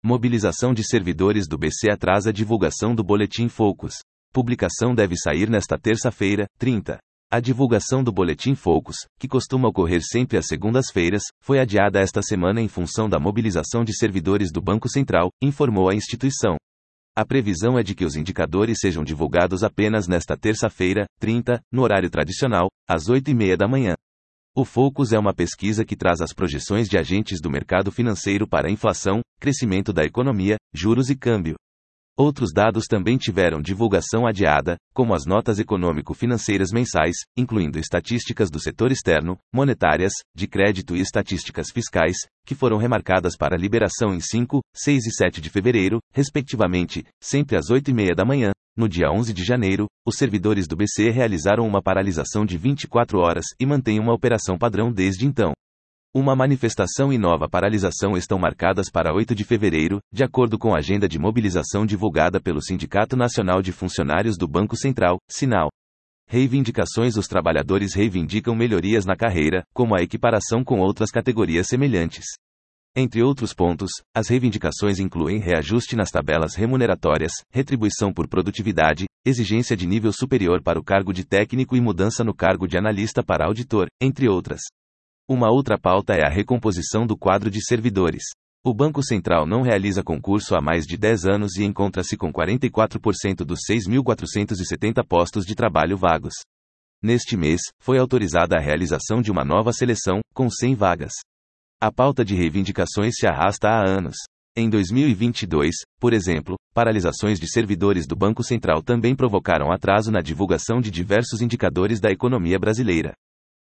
Mobilização de servidores do BC atrasa a divulgação do Boletim Focus. Publicação deve sair nesta terça-feira, 30. A divulgação do Boletim Focus, que costuma ocorrer sempre às segundas-feiras, foi adiada esta semana em função da mobilização de servidores do Banco Central, informou a instituição. A previsão é de que os indicadores sejam divulgados apenas nesta terça-feira, 30, no horário tradicional, às 8h30 da manhã. O Focus é uma pesquisa que traz as projeções de agentes do mercado financeiro para a inflação, crescimento da economia, juros e câmbio. Outros dados também tiveram divulgação adiada, como as notas econômico-financeiras mensais, incluindo estatísticas do setor externo, monetárias, de crédito e estatísticas fiscais, que foram remarcadas para liberação em 5, 6 e 7 de fevereiro, respectivamente, sempre às 8h30 da manhã. No dia 11 de janeiro, os servidores do BC realizaram uma paralisação de 24 horas e mantêm uma operação padrão desde então. Uma manifestação e nova paralisação estão marcadas para 8 de fevereiro, de acordo com a agenda de mobilização divulgada pelo Sindicato Nacional de Funcionários do Banco Central, Sinal. Reivindicações: os trabalhadores reivindicam melhorias na carreira, como a equiparação com outras categorias semelhantes. Entre outros pontos, as reivindicações incluem reajuste nas tabelas remuneratórias, retribuição por produtividade, exigência de nível superior para o cargo de técnico e mudança no cargo de analista para auditor, entre outras. Uma outra pauta é a recomposição do quadro de servidores. O Banco Central não realiza concurso há mais de 10 anos e encontra-se com 44% dos 6.470 postos de trabalho vagos. Neste mês, foi autorizada a realização de uma nova seleção, com 100 vagas. A pauta de reivindicações se arrasta há anos. Em 2022, por exemplo, paralisações de servidores do Banco Central também provocaram atraso na divulgação de diversos indicadores da economia brasileira.